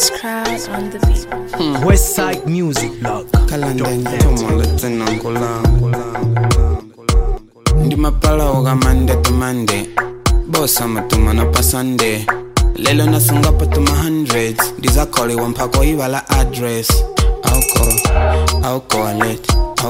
It's Crowd on the beat. Westside Music Blog. Ndi mapala oga Monday to Monday. Bossa matuma no pasande. Lelo nasunga pa tuma hundreds. Dizakoli wampako iwala address. Alcoholate.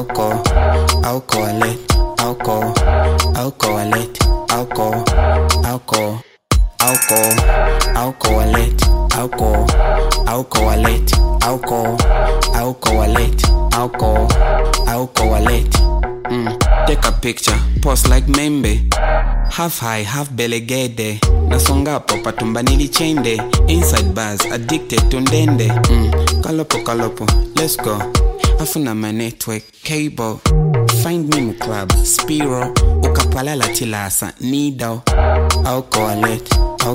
Take a picture, post like membe. Half high, half belly gede. Nasonga popa tumbanili chende. Inside bars, addicted to ndende. Kalopo, let's go. Afuna my network, cable. Find me in club, Spiro. Ukapala la tilasa, nido. Alcoholate.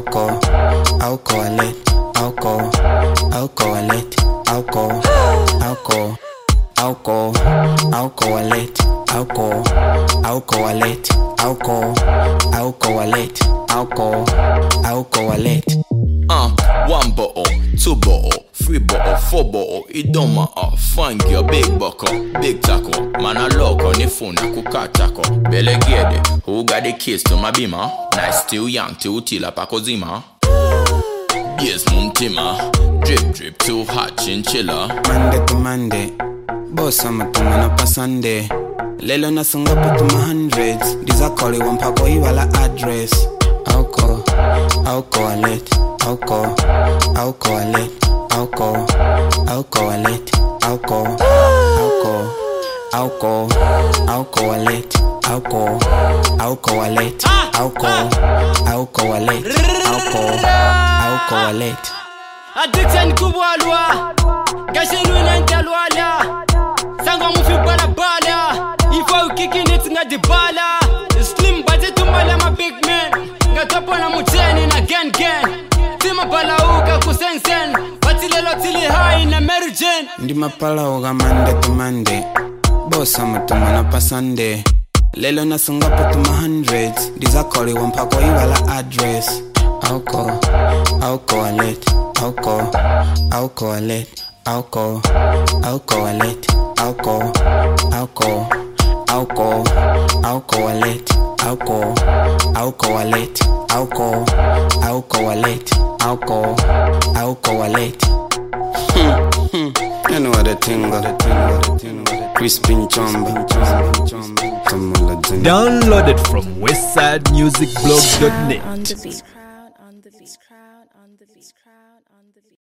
One bottle, two bottle, three bottle, four bottle. It don't matter. Find your big buckle, big tackle. Man a lock on the phone, I cook a tackle. Belegede, who got the keys to my bima? Nice still young, till tila pakozima. Yes, muntima. Drip, too hot, chinchilla. Monday to Monday. Bossa matuma no pasande. Lelo nasunga pa tuma hundreds. Dizakoli wampako iwala address. Alcoholate. Addiction kubwalwa. Gashinu nentalwala. Sangwa mufi bala. Ifo ukikinit nga dibala. Slim budget tumala ma big man. Gatopona muteni na gen. Tima bala uka kusensen. Watilelo tili high na mergen. Ndi mapala oga Monday to Monday. Bossa matuma no pasande. Lelo nasunga pa tuma hundreds. Dizakoli wampako iwala address. Alcoholate. You know what the thing Crispin Chomba. Downloaded from westsidemusicblog.net. On the beat.